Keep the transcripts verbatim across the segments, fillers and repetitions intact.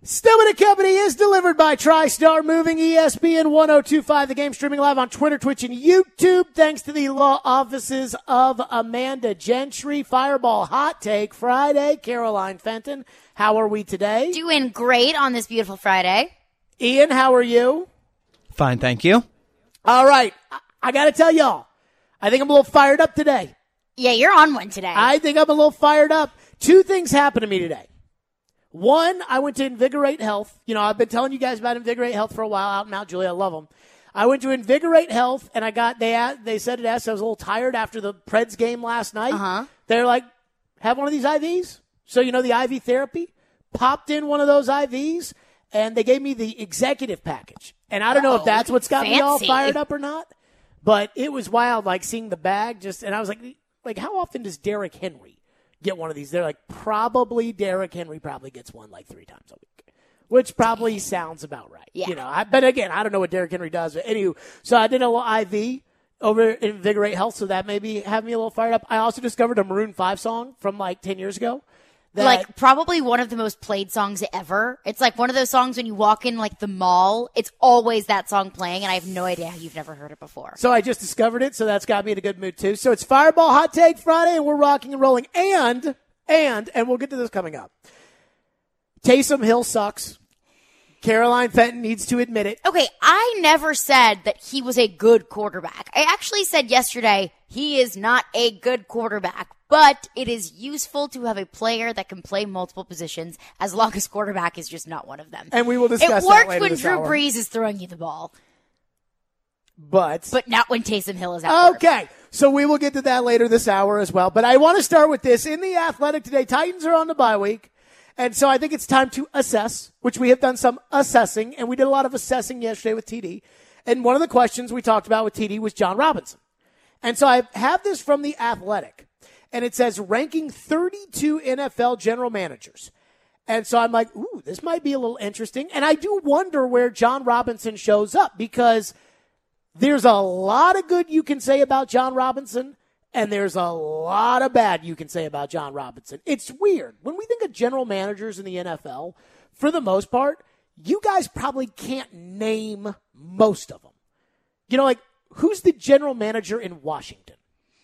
Stillman and Company is delivered by TriStar Moving, E S P N ten twenty-five. The game streaming live on Twitter, Twitch, and YouTube. Thanks to the law offices of Amanda Gentry. Fireball Hot Take Friday. Caroline Fenton, how are we today? Doing great on this beautiful Friday. Ian, how are you? Fine, thank you. All right. I, I got to tell y'all, I think I'm a little fired up today. Yeah, you're on one today. I think I'm a little fired up. Two things happened to me today. One, I went to Invigorate Health. You know, I've been telling you guys about Invigorate Health for a while out in Mount Juliet. I love them. I went to Invigorate Health, and I got, they they said it asked, I was a little tired after the Preds game last night. Uh-huh. They're like, have one of these I Vs. So, you know, the I V therapy. Popped in one of those I Vs, and they gave me the executive package. And I don't know oh, if that's what's got fancy. me all fired up or not, but it was wild, like, seeing the bag. Just, and I was like, like, how often does Derrick Henry get one of these? They're like, probably Derrick Henry probably gets one like three times a week, which probably sounds about right. Yeah. You know, I, but again, I don't know what Derrick Henry does. But anywho, so I did a little I V over in Invigorate Health, so that maybe have me a little fired up. I also discovered a Maroon five song from like ten years ago. That, like probably one of the most played songs ever. It's like one of those songs when you walk in like the mall, it's always that song playing, and I have no idea how you've never heard it before. So I just discovered it, so that's got me in a good mood too. So it's Fireball Hot Take Friday, and we're rocking and rolling. And, and, and we'll get to this coming up. Taysom Hill sucks. Caroline Fenton needs to admit it. Okay, I never said that he was a good quarterback. I actually said yesterday he is not a good quarterback, but it is useful to have a player that can play multiple positions as long as quarterback is just not one of them. And we will discuss it that works later when this Drew hour. Brees is throwing you the ball, But, but not when Taysom Hill is out. Okay, so we will get to that later this hour as well. But I want to start with this. In the Athletic today, Titans are on the bye week. And so I think it's time to assess, which we have done some assessing, and we did a lot of assessing yesterday with T D. And one of the questions we talked about with T D was John Robinson. And so I have this from the Athletic, and it says ranking thirty-two N F L general managers. And so I'm like, ooh, this might be a little interesting. And I do wonder where John Robinson shows up, because there's a lot of good you can say about John Robinson, and there's a lot of bad you can say about John Robinson. It's weird. When we think of general managers in the N F L, for the most part, you guys probably can't name most of them. You know, like, who's the general manager in Washington?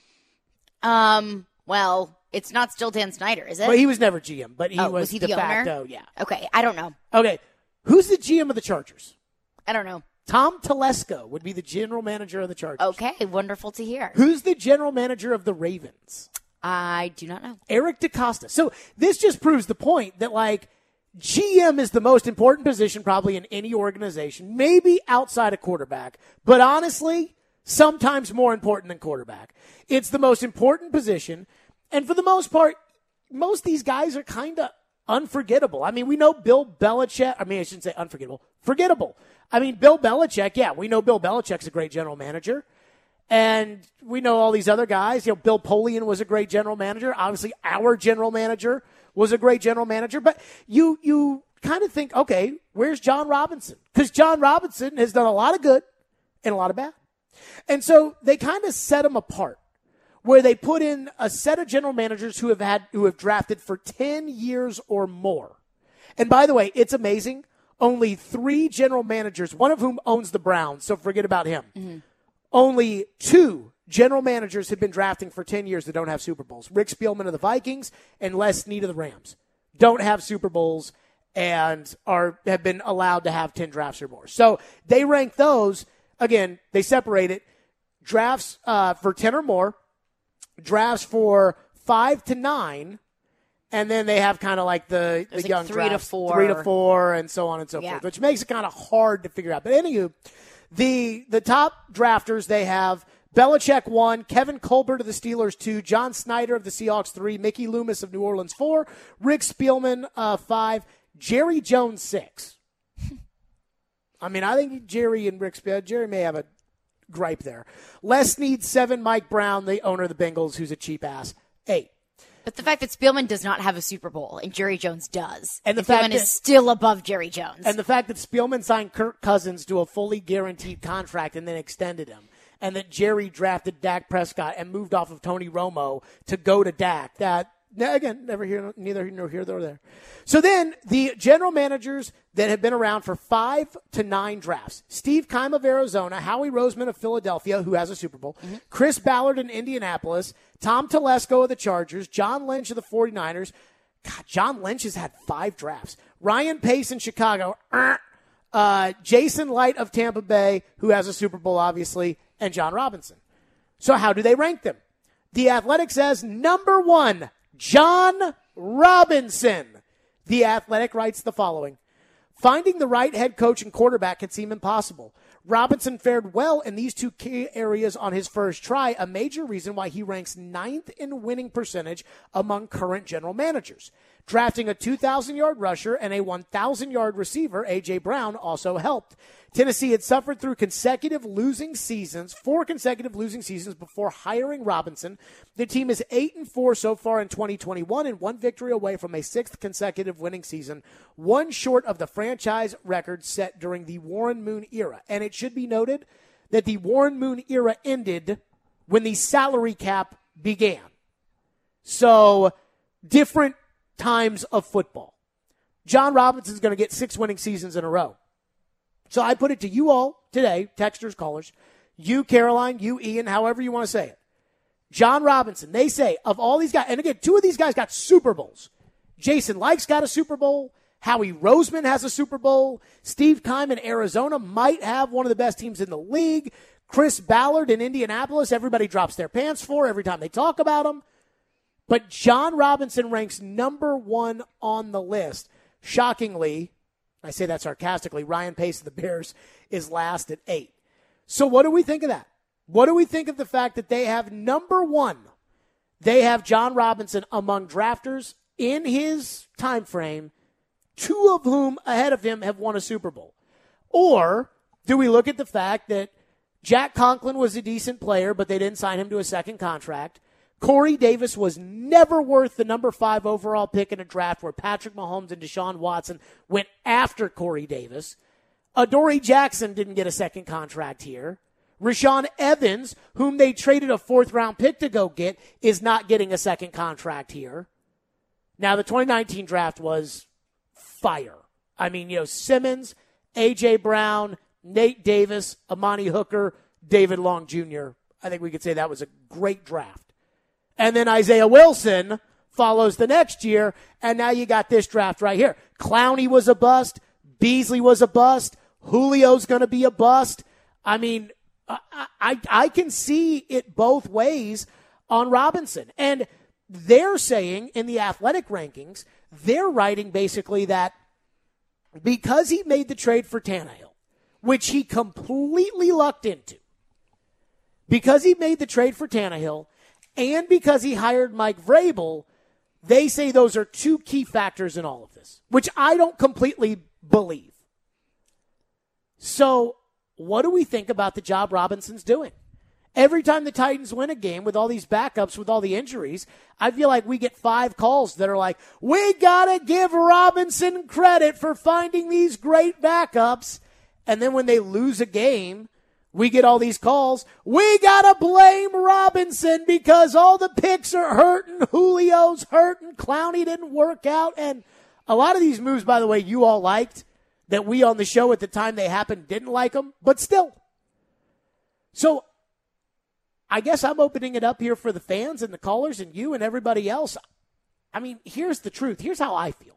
Um, well, it's not still Dan Snyder, is it? Well, he was never G M, but he oh, was, was he de the facto, owner? yeah. Okay, I don't know. Okay, who's the G M of the Chargers? I don't know. Tom Telesco would be the general manager of the Chargers. Okay, wonderful to hear. Who's the general manager of the Ravens? I do not know. Eric DeCosta. So this just proves the point that, like, G M is the most important position probably in any organization, maybe outside of quarterback, but honestly, sometimes more important than quarterback. It's the most important position, and for the most part, most of these guys are kind of unforgettable. I mean, we know Bill Belichick. I mean, I shouldn't say unforgettable. Forgettable. I mean, Bill Belichick, yeah, we know Bill Belichick's a great general manager. And we know all these other guys. You know, Bill Polian was a great general manager. Obviously, our general manager was a great general manager. But you you kind of think, okay, where's John Robinson? Because John Robinson has done a lot of good and a lot of bad. And so they kind of set him apart, where they put in a set of general managers who have had who have drafted for ten years or more. And by the way, it's amazing. Only three general managers, one of whom owns the Browns, so forget about him. Mm-hmm. Only two general managers have been drafting for ten years that don't have Super Bowls. Rick Spielman of the Vikings and Les Snead of the Rams don't have Super Bowls and are have been allowed to have ten drafts or more. So they rank those. Again, they separate it. Drafts uh, for ten or more, drafts for five to nine, and then they have kind of like the, the like young three drafts, to four. three to four, and so on and so yeah. forth, which makes it kind of hard to figure out. But anywho, the the top drafters, they have Belichick one, Kevin Colbert of the Steelers two, John Snyder of the Seahawks three, Mickey Loomis of New Orleans four, Rick Spielman uh, five, Jerry Jones six. I mean, I think Jerry and Rick Spielman, Jerry may have a gripe there. Les Snead seven, Mike Brown, the owner of the Bengals, who's a cheap ass, eight. But the fact that Spielman does not have a Super Bowl and Jerry Jones does, and the and fact Spielman that, is still above Jerry Jones, and the fact that Spielman signed Kirk Cousins to a fully guaranteed contract and then extended him, and that Jerry drafted Dak Prescott and moved off of Tony Romo to go to Dak, that Now, again, never here, neither nor here nor there. So then the general managers that have been around for five to nine drafts: Steve Keim of Arizona, Howie Roseman of Philadelphia, who has a Super Bowl, mm-hmm. Chris Ballard in Indianapolis, Tom Telesco of the Chargers, John Lynch of the 49ers. God, John Lynch has had five drafts. Ryan Pace in Chicago, uh, Jason Light of Tampa Bay, who has a Super Bowl, obviously, and John Robinson. So how do they rank them? The Athletic says number one, John Robinson. The Athletic writes the following: finding the right head coach and quarterback can seem impossible. Robinson fared well in these two key areas on his first try, a major reason why he ranks ninth in winning percentage among current general managers. Drafting a two thousand yard rusher and a one thousand yard receiver, A J. Brown, also helped. Tennessee had suffered through consecutive losing seasons, four consecutive losing seasons before hiring Robinson. The team is eight and four so far in twenty twenty-one and one victory away from a sixth consecutive winning season, one short of the franchise record set during the Warren Moon era. And it should be noted that the Warren Moon era ended when the salary cap began. So, different times of football. John Robinson's going to get six winning seasons in a row. So I put it to you all today, texters, callers, you, Caroline, you, Ian, however you want to say it. John Robinson, they say, of all these guys, and again, two of these guys got Super Bowls. Jason Licht's got a Super Bowl. Howie Roseman has a Super Bowl. Steve Keim in Arizona might have one of the best teams in the league. Chris Ballard in Indianapolis, everybody drops their pants for every time they talk about him. But John Robinson ranks number one on the list. Shockingly, I say that sarcastically, Ryan Pace of the Bears is last at eight. So what do we think of that? What do we think of the fact that they have number one? They have John Robinson among drafters in his time frame, two of whom ahead of him have won a Super Bowl. Or do we look at the fact that Jack Conklin was a decent player, but they didn't sign him to a second contract? Corey Davis was never worth the number five overall pick in a draft where Patrick Mahomes and Deshaun Watson went after Corey Davis. Adoree Jackson didn't get a second contract here. Rashaan Evans, whom they traded a fourth-round pick to go get, is not getting a second contract here. Now, the twenty nineteen draft was fire. I mean, you know, Simmons, A J. Brown, Nate Davis, Amani Hooker, David Long Junior I think we could say that was a great draft. And then Isaiah Wilson follows the next year, and now you got this draft right here. Clowney was a bust. Beasley was a bust. Julio's going to be a bust. I mean, I, I, I can see it both ways on Robinson. And they're saying in the Athletic rankings, they're writing basically that because he made the trade for Tannehill, which he completely lucked into, because he made the trade for Tannehill, and because he hired Mike Vrabel, they say those are two key factors in all of this, which I don't completely believe. So what do we think about the job Robinson's doing? Every time the Titans win a game with all these backups, with all the injuries, I feel like we get five calls that are like, we got to give Robinson credit for finding these great backups. And then when they lose a game, we get all these calls. We got to blame Robinson because all the picks are hurting. Julio's hurting. Clowney didn't work out. And a lot of these moves, by the way, you all liked, that we on the show at the time they happened didn't like them, but still. So I guess I'm opening it up here for the fans and the callers and you and everybody else. I mean, here's the truth. Here's how I feel.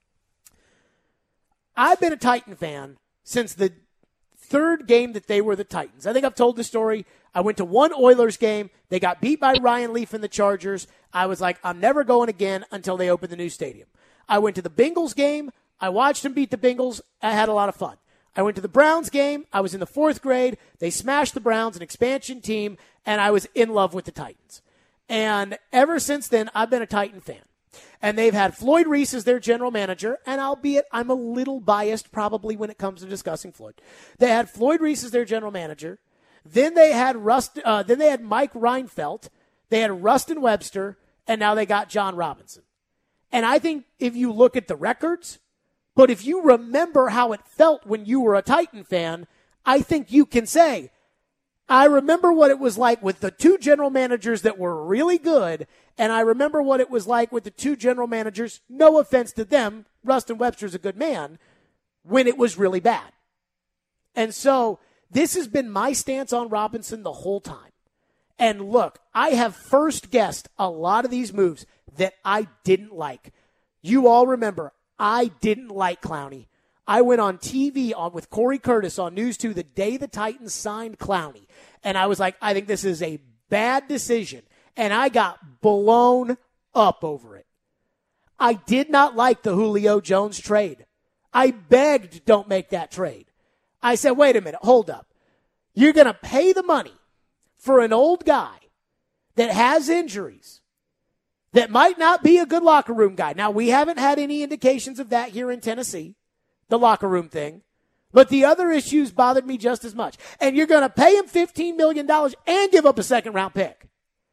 I've been a Titan fan since the third game that they were the Titans. I think I've told the story. I went to one Oilers game. They got beat by Ryan Leaf and the Chargers. I was like, I'm never going again until they open the new stadium. I went to the Bengals game. I watched them beat the Bengals. I had a lot of fun. I went to the Browns game. I was in the fourth grade. They smashed the Browns, an expansion team, and I was in love with the Titans. And ever since then, I've been a Titan fan. And they've had Floyd Reese as their general manager, and albeit I'm a little biased probably when it comes to discussing Floyd. They had Floyd Reese as their general manager. Then they had Rust. Uh, then they had Mike Reinfeldt. They had Rustin Webster, and now they got John Robinson. And I think if you look at the records, but if you remember how it felt when you were a Titan fan, I think you can say, I remember what it was like with the two general managers that were really good, And I remember what it was like with the two general managers, no offense to them, Rustin Webster's a good man, when it was really bad. And so this has been my stance on Robinson the whole time. And look, I have first guessed a lot of these moves that I didn't like. You all remember, I didn't like Clowney. I went on T V on with Corey Curtis on News two the day the Titans signed Clowney. And I was like, I think this is a bad decision. And I got blown up over it. I did not like the Julio Jones trade. I begged, don't make that trade. I said, wait a minute, hold up. You're going to pay the money for an old guy that has injuries, that might not be a good locker room guy. Now, we haven't had any indications of that here in Tennessee, the locker room thing. But the other issues bothered me just as much. And you're going to pay him fifteen million dollars and give up a second-round pick.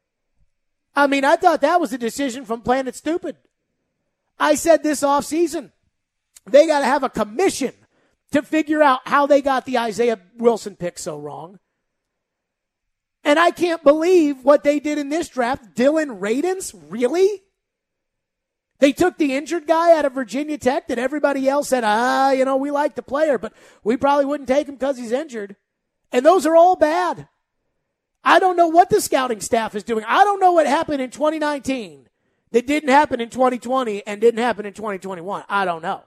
I mean, I thought that was a decision from Planet Stupid. I said this offseason, they got to have a commission to figure out how they got the Isaiah Wilson pick so wrong. And I can't believe what they did in this draft. Dylan Radins? Really? They took the injured guy out of Virginia Tech that everybody else said, ah, you know, we like the player, but we probably wouldn't take him because he's injured. And those are all bad. I don't know what the scouting staff is doing. I don't know what happened in twenty nineteen that didn't happen in twenty twenty and didn't happen in twenty twenty-one. I don't know.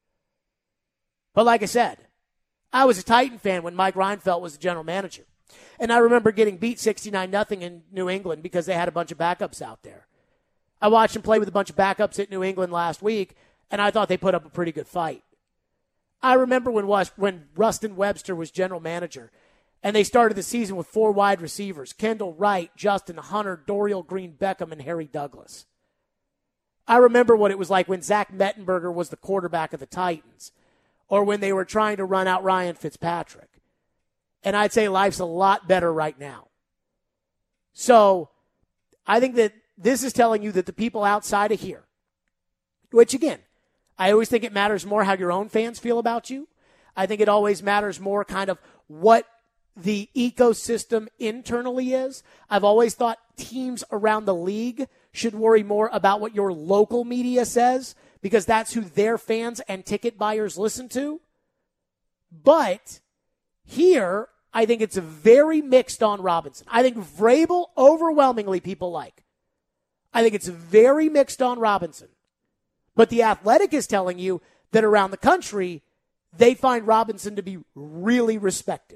But like I said, I was a Titan fan when Mike Reinfeldt was the general manager. And I remember getting beat sixty-nine nothing in New England because they had a bunch of backups out there. I watched him play with a bunch of backups at New England last week, and I thought they put up a pretty good fight. I remember when, when Rustin Webster was general manager, and they started the season with four wide receivers, Kendall Wright, Justin Hunter, Dorial Green-Beckham, and Harry Douglas. I remember what it was like when Zach Mettenberger was the quarterback of the Titans, or when they were trying to run out Ryan Fitzpatrick. And I'd say life's a lot better right now. So I think that this is telling you that the people outside of here, which again, I always think it matters more how your own fans feel about you. I think it always matters more kind of what the ecosystem internally is. I've always thought teams around the league should worry more about what your local media says because that's who their fans and ticket buyers listen to. But here, I think it's a very mixed on Robinson. I think Vrabel overwhelmingly people like. I think it's very mixed on Robinson. But The Athletic is telling you that around the country, they find Robinson to be really respected.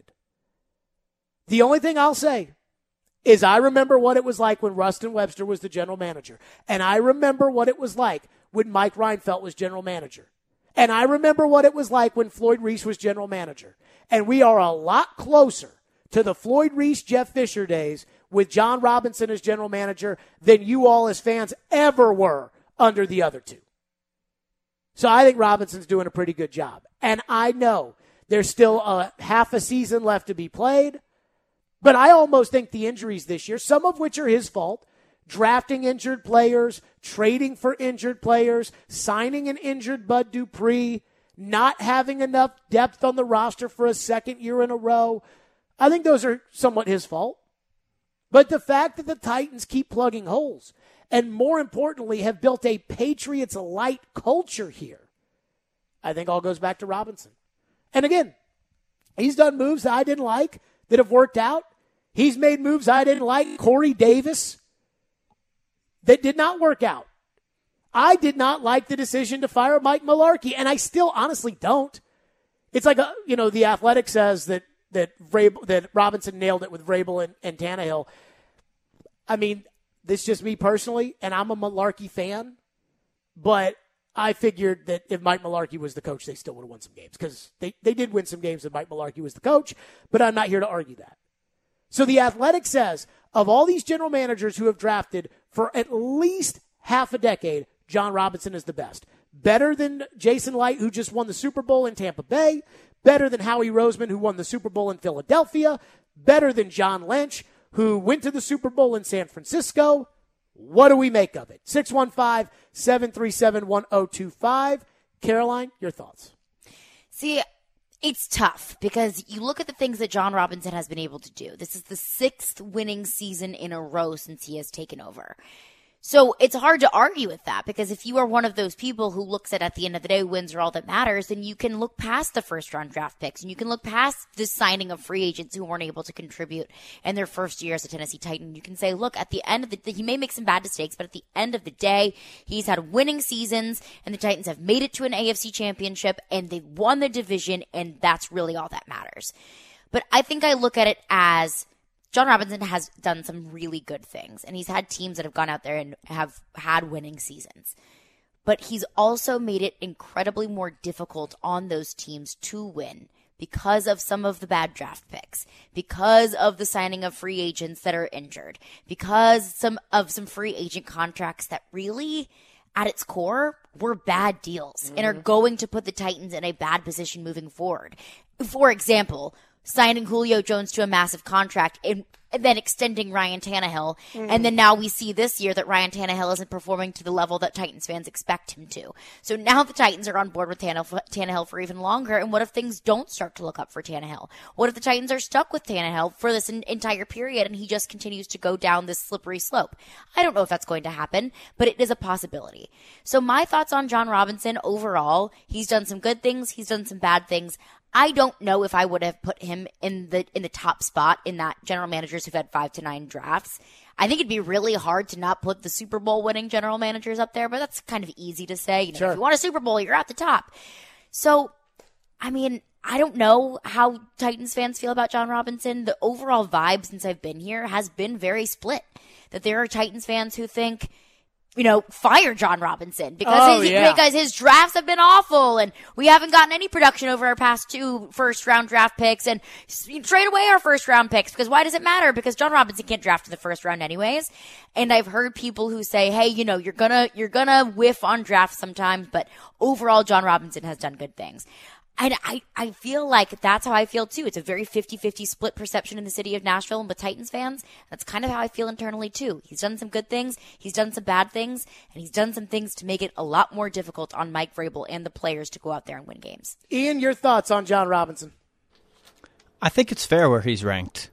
The only thing I'll say is I remember what it was like when Rustin Webster was the general manager. And I remember what it was like when Mike Reinfeldt was general manager. And I remember what it was like when Floyd Reese was general manager. And we are a lot closer to the Floyd Reese, Jeff Fisher days with John Robinson as general manager than you all as fans ever were under the other two. So I think Robinson's doing a pretty good job. And I know there's still a half a season left to be played. But I almost think the injuries this year, some of which are his fault, drafting injured players, trading for injured players, signing an injured Bud Dupree, not having enough depth on the roster for a second year in a row, I think those are somewhat his fault. But the fact that the Titans keep plugging holes, and more importantly, have built a Patriots-light culture here, I think all goes back to Robinson. And again, he's done moves that I didn't like that have worked out. He's made moves I didn't like. Corey Davis, that did not work out. I did not like the decision to fire Mike Mularkey, and I still honestly don't. It's like, a, you know, The Athletic says that that Vrabel, that Robinson nailed it with Vrabel and, and Tannehill. I mean, this is just me personally, and I'm a Mularkey fan, but I figured that if Mike Mularkey was the coach, they still would have won some games because they, they did win some games if Mike Mularkey was the coach, but I'm not here to argue that. So The Athletic says, of all these general managers who have drafted for at least half a decade, John Robinson is the best. Better than Jason Light, who just won the Super Bowl in Tampa Bay. Better than Howie Roseman, who won the Super Bowl in Philadelphia. Better than John Lynch, who went to the Super Bowl in San Francisco. What do we make of it? six one five, seven three seven, one oh two five. Caroline, your thoughts? See, it's tough because you look at the things that John Robinson has been able to do. This is the sixth winning season in a row since he has taken over. So it's hard to argue with that, because if you are one of those people who looks at at the end of the day wins are all that matters, then you can look past the first round draft picks and you can look past the signing of free agents who weren't able to contribute in their first year as a Tennessee Titan. You can say, look, at the end of the, he may make some bad mistakes, but at the end of the day, he's had winning seasons and the Titans have made it to an A F C championship and they've won the division, and that's really all that matters. But I think I look at it as John Robinson has done some really good things, and he's had teams that have gone out there and have had winning seasons. But he's also made it incredibly more difficult on those teams to win because of some of the bad draft picks, because of the signing of free agents that are injured, because some of some free agent contracts that really, at its core, were bad deals mm-hmm. and are going to put the Titans in a bad position moving forward. For example, signing Julio Jones to a massive contract and, and then extending Ryan Tannehill. Mm. And then now we see this year that Ryan Tannehill isn't performing to the level that Titans fans expect him to. So now the Titans are on board with Tannehill, Tannehill for even longer. And what if things don't start to look up for Tannehill? What if the Titans are stuck with Tannehill for this in, entire period and he just continues to go down this slippery slope? I don't know if that's going to happen, but it is a possibility. So my thoughts on John Robinson overall, he's done some good things. He's done some bad things. I don't know if I would have put him in the in the top spot in that general managers who've had five to nine drafts. I think it'd be really hard to not put the Super Bowl winning general managers up there, but that's kind of easy to say. You know, sure. If you want a Super Bowl, you're at the top. So, I mean, I don't know how Titans fans feel about John Robinson. The overall vibe since I've been here has been very split. That there are Titans fans who think, you know, fire John Robinson because, oh, his, yeah. because his drafts have been awful and we haven't gotten any production over our past two first round draft picks, and trade away our first round picks because why does it matter? Because John Robinson can't draft in the first round anyways. And I've heard people who say, hey, you know, you're gonna, you're gonna whiff on drafts sometimes, but overall John Robinson has done good things. And I, I feel like that's how I feel too. It's a very fifty-fifty split perception in the city of Nashville and with Titans fans. That's kind of how I feel internally too. He's done some good things, he's done some bad things, and he's done some things to make it a lot more difficult on Mike Vrabel and the players to go out there and win games. Ian, your thoughts on John Robinson? I think it's fair where he's ranked.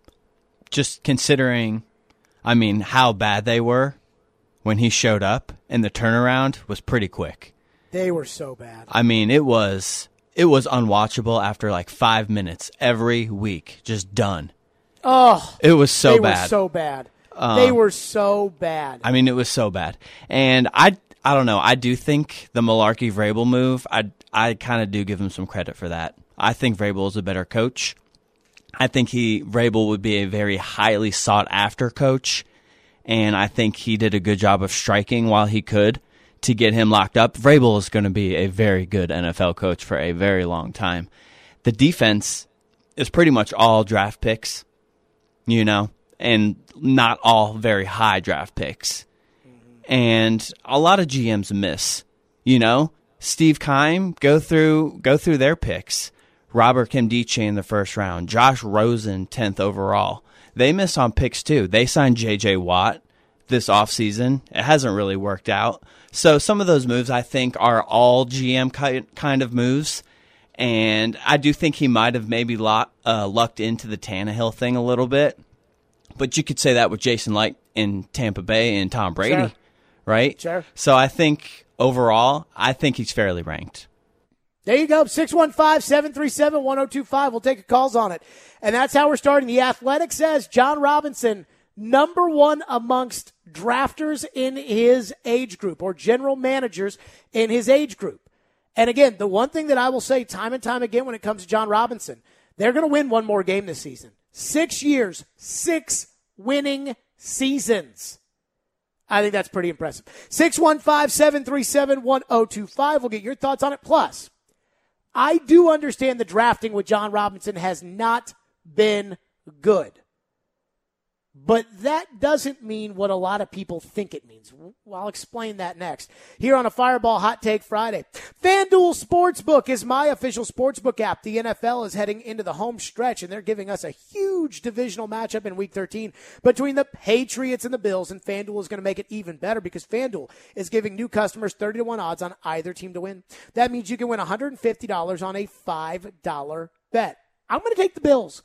Just considering, I mean, how bad they were when he showed up, and the turnaround was pretty quick. They were so bad. I mean, it was... It was unwatchable after like five minutes every week. Just done. Oh, it was so they bad. They were so bad. Um, they were so bad. I mean, it was so bad. And I, I don't know. I do think the Mularkey Vrabel move, I, I kind of do give him some credit for that. I think Vrabel is a better coach. I think he Vrabel would be a very highly sought after coach, and I think he did a good job of striking while he could to get him locked up. Vrabel is going to be a very good N F L coach for a very long time. The defense is pretty much all draft picks, you know, and not all very high draft picks. Mm-hmm. And a lot of G Ms miss, you know. Steve Keim, go through go through their picks. Robert Nkemdiche in the first round. Josh Rosen, tenth overall. They miss on picks too. They signed J J Watt this offseason. It hasn't really worked out. So some of those moves, I think, are all G M kind of moves. And I do think he might have maybe lock, uh, lucked into the Tannehill thing a little bit. But you could say that with Jason Licht in Tampa Bay and Tom Brady, sure. right? Sure. So I think overall, I think he's fairly ranked. There you go. six one five, seven three seven, one oh two five. We'll take calls on it. And that's how we're starting. The Athletic says John Robinson, number one amongst drafters in his age group or general managers in his age group. And again, the one thing that I will say time and time again when it comes to John Robinson, they're going to win one more game this season. Six years, six winning seasons. I think that's pretty impressive. six one five, seven three seven, one oh two five. We'll get your thoughts on it. Plus, I do understand the drafting with John Robinson has not been good. But that doesn't mean what a lot of people think it means. I'll explain that next. Here on a Fireball Hot Take Friday. FanDuel Sportsbook is my official sportsbook app. The N F L is heading into the home stretch, and they're giving us a huge divisional matchup in Week thirteen between the Patriots and the Bills, and FanDuel is going to make it even better because FanDuel is giving new customers thirty to one odds on either team to win. That means you can win one hundred fifty dollars on a five dollar bet. I'm going to take the Bills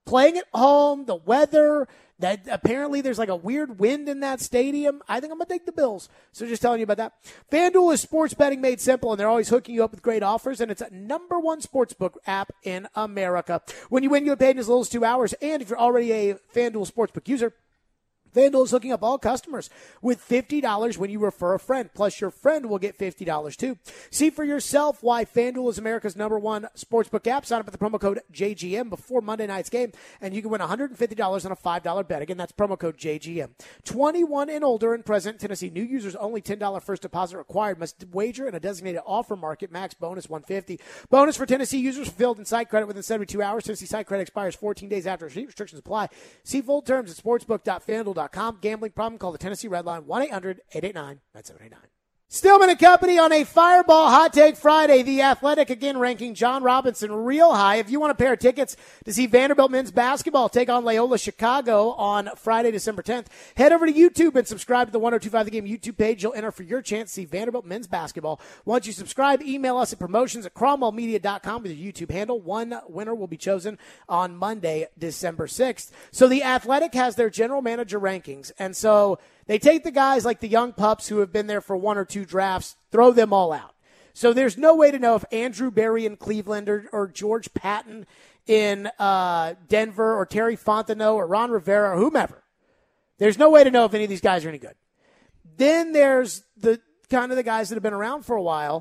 playing at home, the weather, that apparently there's like a weird wind in that stadium. I think I'm going to take the Bills. So just telling you about that. FanDuel is sports betting made simple, and they're always hooking you up with great offers, and it's a number one sportsbook app in America. When you win, you get paid in as little as two hours, and if you're already a FanDuel sportsbook user, FanDuel is hooking up all customers with fifty dollars when you refer a friend. Plus, your friend will get fifty dollars too. See for yourself why FanDuel is America's number one sportsbook app. Sign up with the promo code J G M before Monday night's game, and you can win one hundred fifty dollars on a five dollar bet. Again, that's promo code J G M. twenty-one and older and present in Tennessee. New users only ten dollars first deposit required. Must wager in a designated offer market. Max bonus one hundred fifty dollars. Bonus for Tennessee users fulfilled in site credit within seventy-two hours. Tennessee site credit expires fourteen days after restrictions apply. See full terms at sportsbook dot fanduel dot com. Gambling problem? Call the Tennessee Red Line one eight hundred eight eight nine nine seven eight nine. Stillman and Company on a Fireball Hot Take Friday. The Athletic again ranking John Robinson real high. If you want a pair of tickets to see Vanderbilt men's basketball take on Loyola Chicago on Friday, December tenth, head over to YouTube and subscribe to the one oh two five The Game YouTube page. You'll enter for your chance to see Vanderbilt men's basketball. Once you subscribe, email us at promotions at cromwell media dot com with your YouTube handle. One winner will be chosen on Monday, December sixth. So the Athletic has their general manager rankings, and so they take the guys like the young pups who have been there for one or two drafts, throw them all out. So there's no way to know if Andrew Berry in Cleveland or, or George Patton in uh, Denver or Terry Fontenot or Ron Rivera or whomever. There's no way to know if any of these guys are any good. Then there's the kind of the guys that have been around for a while.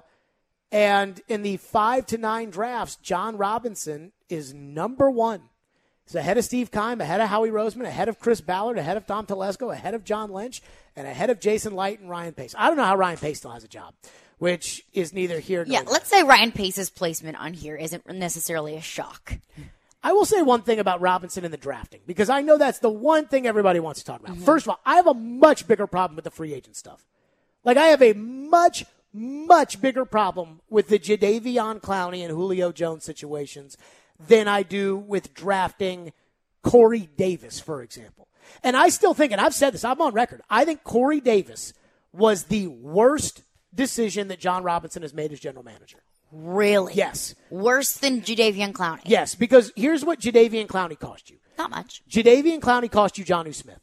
And in the five to nine drafts, John Robinson is number one. He's ahead of Steve Keim, ahead of Howie Roseman, ahead of Chris Ballard, ahead of Tom Telesco, ahead of John Lynch, and ahead of Jason Light and Ryan Pace. I don't know how Ryan Pace still has a job, which is neither here nor Yeah, there. let's say Ryan Pace's placement on here isn't necessarily a shock. I will say one thing about Robinson in the drafting, because I know that's the one thing everybody wants to talk about. Mm-hmm. First of all, I have a much bigger problem with the free agent stuff. Like, I have a much, much bigger problem with the Jadeveon Clowney and Julio Jones situations than I do with drafting Corey Davis, for example. And I still think, and I've said this, I'm on record, I think Corey Davis was the worst decision that John Robinson has made as general manager. Really? Yes. Worse than Jadeveon Clowney? Yes, because here's what Jadeveon Clowney cost you. Not much. Jadeveon Clowney cost you Jonnu Smith,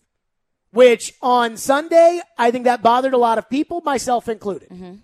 which on Sunday, I think that bothered a lot of people, myself included. Mm-hmm.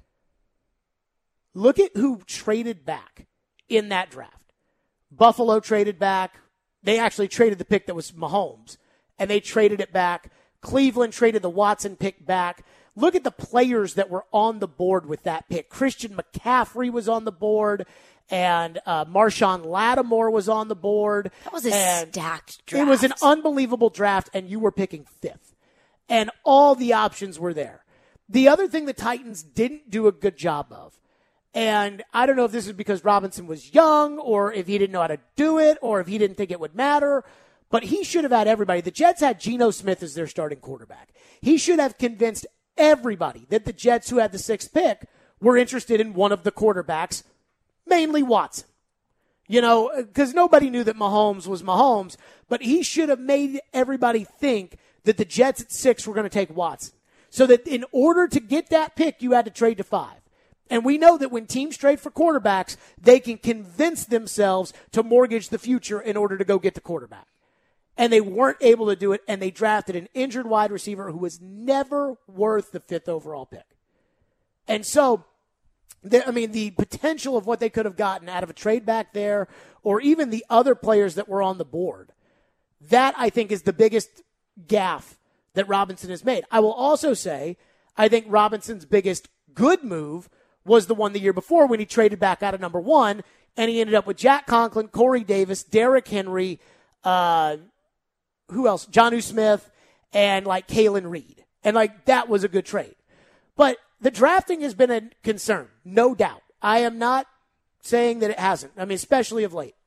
Look at who traded back in that draft. Buffalo traded back. They actually traded the pick that was Mahomes, and they traded it back. Cleveland traded the Watson pick back. Look at the players that were on the board with that pick. Christian McCaffrey was on the board, and uh, Marshawn Lattimore was on the board. That was a stacked draft. It was an unbelievable draft, and you were picking fifth. And all the options were there. The other thing the Titans didn't do a good job of, and I don't know if this is because Robinson was young or if he didn't know how to do it or if he didn't think it would matter, but he should have had everybody. The Jets had Geno Smith as their starting quarterback. He should have convinced everybody that the Jets, who had the sixth pick, were interested in one of the quarterbacks, mainly Watson. You know, because nobody knew that Mahomes was Mahomes, but he should have made everybody think that the Jets at six were going to take Watson. So that in order to get that pick, you had to trade to five. And we know that when teams trade for quarterbacks, they can convince themselves to mortgage the future in order to go get the quarterback. And they weren't able to do it, and they drafted an injured wide receiver who was never worth the fifth overall pick. And so, the, I mean, the potential of what they could have gotten out of a trade back there, or even the other players that were on the board, that I think is the biggest gaffe that Robinson has made. I will also say, I think Robinson's biggest good move was the one the year before when he traded back out of number one, and he ended up with Jack Conklin, Corey Davis, Derrick Henry, uh, who else? Jonnu Smith, and like Kalen Reed. And like that was a good trade. But the drafting has been a concern, no doubt. I am not saying that it hasn't. I mean, especially of late.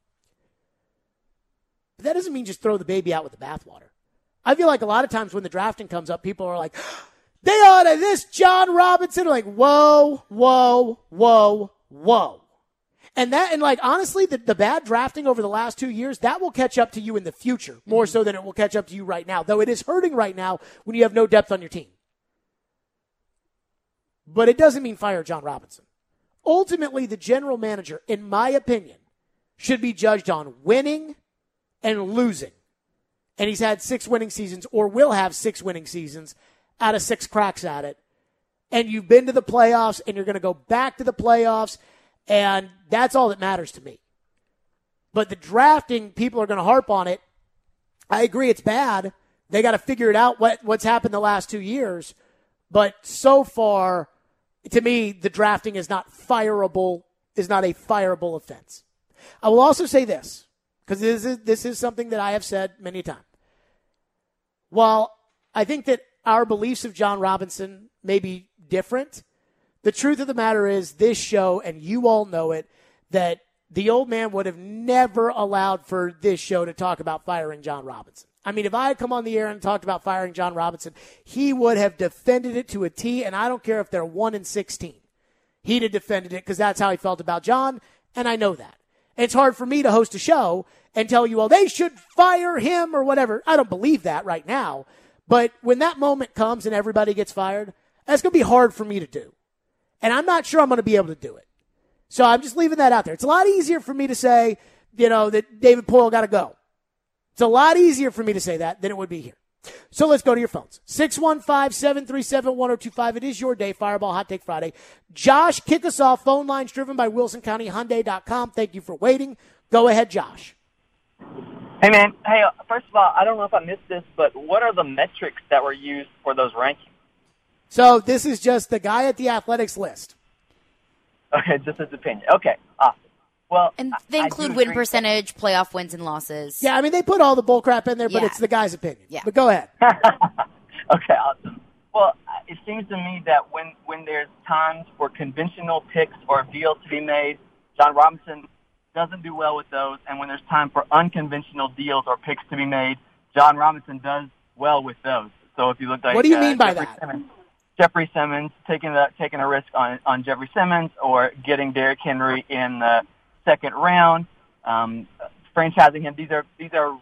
But that doesn't mean just throw the baby out with the bathwater. I feel like a lot of times when the drafting comes up, people are like, they ought to this John Robinson. Like, whoa, whoa, whoa, whoa. And that, and like, honestly, the, the bad drafting over the last two years, that will catch up to you in the future, more so than it will catch up to you right now. Though it is hurting right now when you have no depth on your team. But it doesn't mean fire John Robinson. Ultimately, the general manager, in my opinion, should be judged on winning and losing. And he's had six winning seasons or will have six winning seasons out of six cracks at it. And you've been to the playoffs and you're going to go back to the playoffs. And that's all that matters to me. But the drafting, people are going to harp on it. I agree it's bad. They got to figure it out what, what's happened the last two years. But so far, to me, the drafting is not fireable, is not a fireable offense. I will also say this, because this is, this is something that I have said many times. While I think that our beliefs of John Robinson may be different, the truth of the matter is this show, and you all know it, that the old man would have never allowed for this show to talk about firing John Robinson. I mean, if I had come on the air and talked about firing John Robinson, he would have defended it to a T, and I don't care if they're one and sixteen. He'd have defended it because that's how he felt about John, and I know that. And it's hard for me to host a show and tell you, well, they should fire him or whatever. I don't believe that right now. But when that moment comes and everybody gets fired, that's going to be hard for me to do. And I'm not sure I'm going to be able to do it. So I'm just leaving that out there. It's a lot easier for me to say, you know, that David Poile got to go. It's a lot easier for me to say that than it would be here. So let's go to your phones. six one five, seven three seven, one oh two five. It is your day, Fireball Hot Take Friday. Josh, kick us off. Phone lines driven by Wilson County Hyundai dot com. Thank you for waiting. Go ahead, Josh. Hey, man. Hey, uh, first of all, I don't know if I missed this, but what are the metrics that were used for those rankings? So this is just the guy at the Athletics list. Okay, just his opinion. Okay, awesome. Well, and they I, include I win percentage, playoff wins and losses. Yeah, I mean, they put all the bull crap in there, but Yeah. it's the guy's opinion. Yeah. But go ahead. Okay, awesome. Well, it seems to me that when, when there's times for conventional picks or deals to be made, John Robinson doesn't do well with those. And when there's time for unconventional deals or picks to be made, John Robinson does well with those. So if you look like, what do you uh, mean by Jeffrey that? Simmons, Jeffrey Simmons taking the taking a risk on on Jeffrey Simmons or getting Derrick Henry in the second round, um, franchising him. These are these are uh,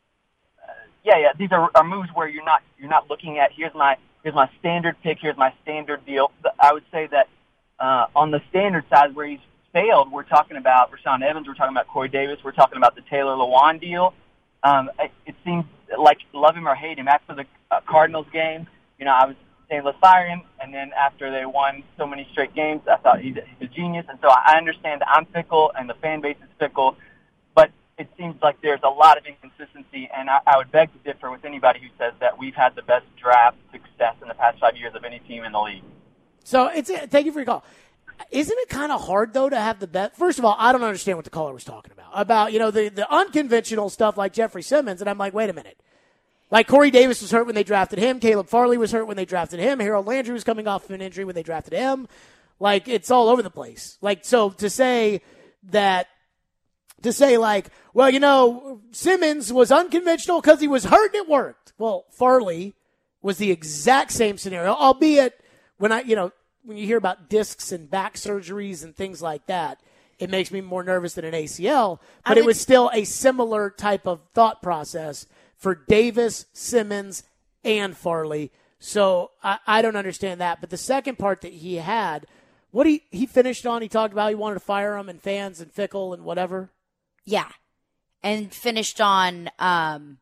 yeah yeah these are, are moves where you're not you're not looking at here's my here's my standard pick, here's my standard deal. I would say that uh, on the standard side where he's failed, we're talking about Rashaan Evans, we're talking about Corey Davis, we're talking about the Taylor Lewan deal. Um, it, it seems like love him or hate him. After the uh, Cardinals game, you know, I was saying let's fire him, and then after they won so many straight games, I thought he's a, he's a genius. And so I understand that I'm fickle and the fan base is fickle, but it seems like there's a lot of inconsistency, and I, I would beg to differ with anybody who says that we've had the best draft success in the past five years of any team in the league. So it's thank you for your call. Isn't it kind of hard, though, to have the bet? First of all, I don't understand what the caller was talking about. About, you know, the, the unconventional stuff like Jeffrey Simmons, and I'm like, wait a minute. Like, Corey Davis was hurt when they drafted him. Caleb Farley was hurt when they drafted him. Harold Landry was coming off of an injury when they drafted him. Like, it's all over the place. Like, so to say that, to say, like, well, you know, Simmons was unconventional because he was hurt and it worked. Well, Farley was the exact same scenario, albeit when I, you know, when you hear about discs and back surgeries and things like that, it makes me more nervous than an A C L. But would, it was still a similar type of thought process for Davis, Simmons, and Farley. So I, I don't understand that. But the second part that he had, what he, he finished on, he talked about he wanted to fire him and fans and fickle and whatever. Yeah. And finished on, um,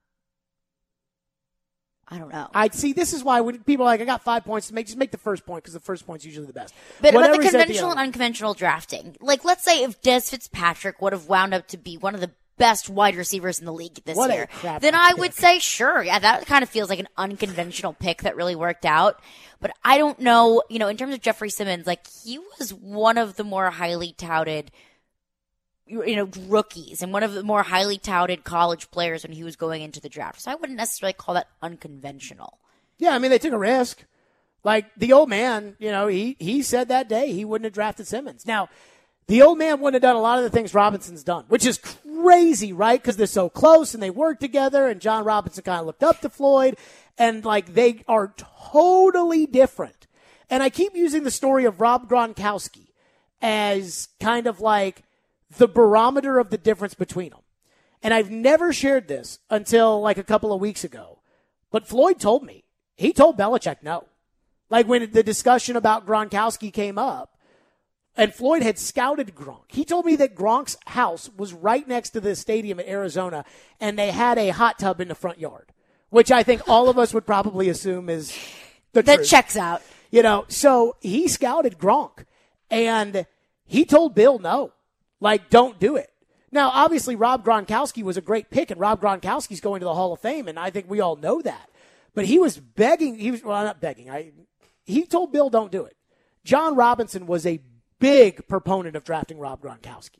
I don't know. I see. This is why when people are like, I got five points to make, just make the first point because the first point's usually the best. But Whatever about the he said at conventional end. and unconventional drafting, like let's say if Des Fitzpatrick would have wound up to be one of the best wide receivers in the league this What a year, crap then I pick. would say sure. Yeah, that kind of feels like an unconventional pick that really worked out. But I don't know, you know, in terms of Jeffrey Simmons, like he was one of the more highly touted, you know, rookies and one of the more highly touted college players when he was going into the draft. So I wouldn't necessarily call that unconventional. Yeah, I mean, they took a risk. Like, the old man, you know, he, he said that day he wouldn't have drafted Simmons. Now, the old man wouldn't have done a lot of the things Robinson's done, which is crazy, right? Because they're so close and they work together, and John Robinson kind of looked up to Floyd, and, like, they are totally different. And I keep using the story of Rob Gronkowski as kind of like the barometer of the difference between them. And I've never shared this until, like, a couple of weeks ago. But Floyd told me. He told Belichick no. Like when the discussion about Gronkowski came up, And Floyd had scouted Gronk. He told me that Gronk's house was right next to the stadium in Arizona, and they had a hot tub in the front yard, which I think all of us would probably assume is the That truth. checks out. You know, so he scouted Gronk, and he told Bill no. Like, don't do it. Now, obviously, Rob Gronkowski was a great pick, and Rob Gronkowski's going to the Hall of Fame, and I think we all know that. But he was begging. He was well, not begging. I, he told Bill don't do it. John Robinson was a big proponent of drafting Rob Gronkowski.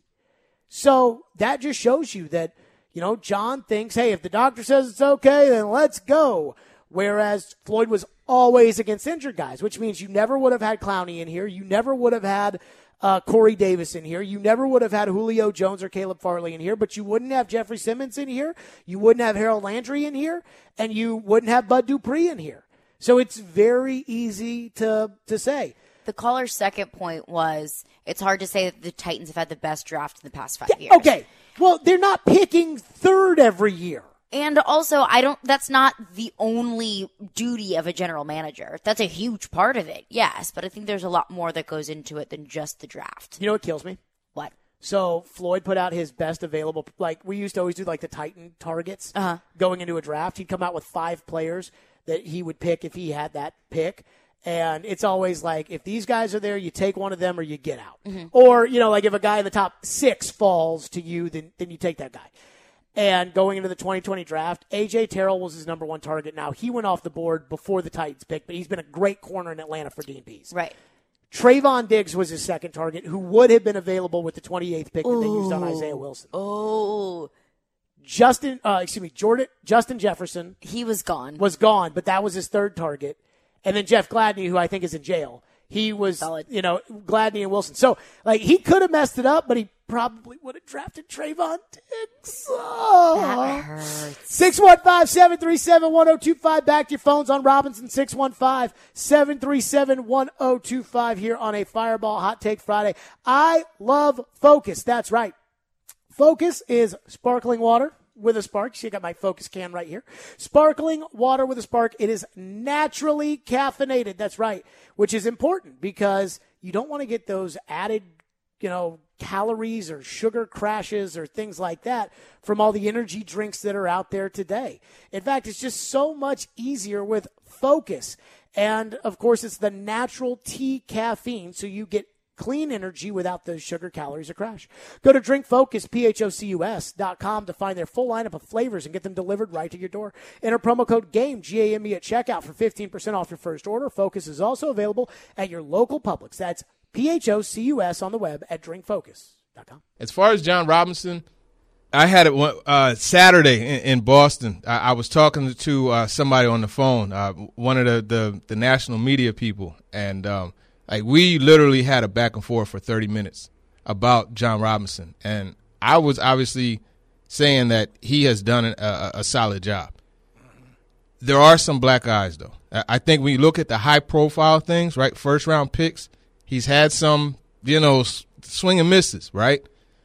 So that just shows you that, you know, John thinks, hey, if the doctor says it's okay, then let's go. Whereas Floyd was always against injured guys, which means you never would have had Clowney in here. You never would have had uh, Corey Davis in here. You never would have had Julio Jones or Caleb Farley in here, but you wouldn't have Jeffrey Simmons in here. You wouldn't have Harold Landry in here, and you wouldn't have Bud Dupree in here. So it's very easy to to say. The caller's second point was it's hard to say that the Titans have had the best draft in the past five Yeah, years. okay. Well, they're not picking third every year. And also, I don't, that's not the only duty of a general manager. That's a huge part of it, yes, but I think there's a lot more that goes into it than just the draft. You know what kills me? What? So Floyd put out his best available, like we used to always do like the Titan targets Uh-huh. going into a draft. He'd come out with five players that he would pick if he had that pick. And it's always like, if these guys are there, you take one of them or you get out. Mm-hmm. Or, you know, like if a guy in the top six falls to you, then, then you take that guy. And going into the twenty twenty draft, A J Terrell was his number one target. Now, he went off the board before the Titans pick, but he's been a great corner in Atlanta for Dean Pease. Right. Trayvon Diggs was his second target, who would have been available with the twenty-eighth pick that Ooh. They used on Isaiah Wilson. Oh. Justin, uh, excuse me, Jordan, Justin Jefferson. He was gone. Was gone, but that was his third target. And then Jeff Gladney, who I think is in jail. He was, Solid. you know, Gladney and Wilson. So, like, he could have messed it up, but he probably would have drafted Trayvon Diggs. Oh. That hurts. six one five, seven three seven, one oh two five. Back to your phones on Robinson. six one five, seven three seven, one oh two five here on a Fireball Hot Take Friday. I love Focus. That's right. Focus is sparkling water with a spark. See, I got my Focus can right here. Sparkling water with a spark. It is naturally caffeinated. That's right. Which is important because you don't want to get those added, you know, calories or sugar crashes or things like that from all the energy drinks that are out there today. In fact, it's just so much easier with Focus. And of course, it's the natural tea caffeine. So you get clean energy without those sugar calories or crash. Go to drink focus, P H O C U S dot com to find their full lineup of flavors and get them delivered right to your door. Enter promo code GAME, G A M E, at checkout for fifteen percent off your first order. Focus is also available at your local Publix. That's P H O C U S on the web at drink focus dot com. As far as John Robinson, I had it uh, Saturday in, in Boston. I, I was talking to uh, somebody on the phone, uh, one of the, the, the national media people, and um, Like, we literally had a back and forth for thirty minutes about John Robinson. And I was obviously saying that he has done a, a, a solid job. There are some black eyes, though. I think when you look at the high-profile things, right, first-round picks, he's had some, you know, swing and misses, right?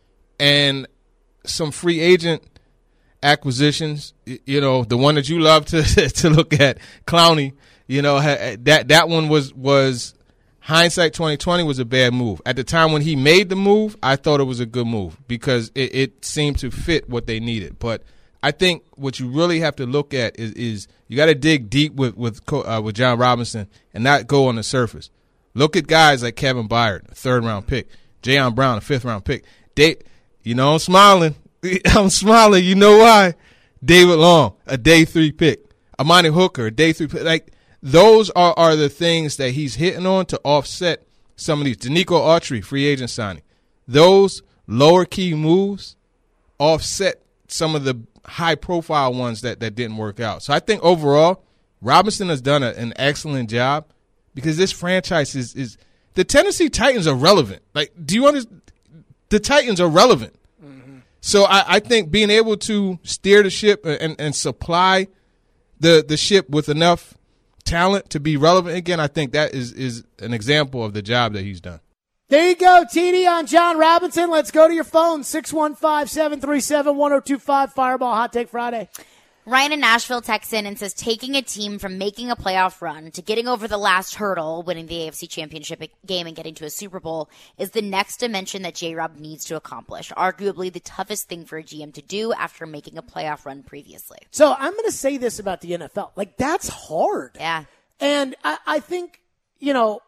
And some free agent acquisitions, you know, the one that you love to to look at, Clowney, you know, that that one was was – hindsight twenty twenty was a bad move. At the time when he made the move, I thought it was a good move because it, it seemed to fit what they needed. But I think what you really have to look at is, is you got to dig deep with with uh, with John Robinson and not go on the surface. Look at guys like Kevin Byard, a third round pick, Jayon Brown, a fifth round pick. They, you know, I'm smiling. I'm smiling. You know why? David Long, a day three pick. Amani Hooker, a day three pick. Like, those are, are the things that he's hitting on to offset some of these. Danico Autry, free agent signing. Those lower key moves offset some of the high profile ones that, that didn't work out. So I think overall, Robinson has done a, an excellent job because this franchise is, is the Tennessee Titans are relevant. Like, do you understand? The Titans are relevant. Mm-hmm. So I, I think being able to steer the ship and, and supply the, the ship with enough talent to be relevant again, I think that is is an example of the job that he's done. There you go, T D on John Robinson. Let's go to your phone, six one five, seven three seven, one oh two five, Fireball Hot Take Friday. Ryan in Nashville texts in and says, taking a team from making a playoff run to getting over the last hurdle, winning the A F C Championship game and getting to a Super Bowl, is the next dimension that J-Rob needs to accomplish. Arguably the toughest thing for a G M to do after making a playoff run previously. So I'm going to say this about the N F L. Like, that's hard. Yeah. And I, I think, you know,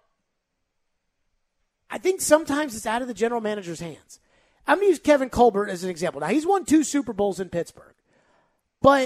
I think sometimes it's out of the general manager's hands. I'm going to use Kevin Colbert as an example. Now, he's won two Super Bowls in Pittsburgh. But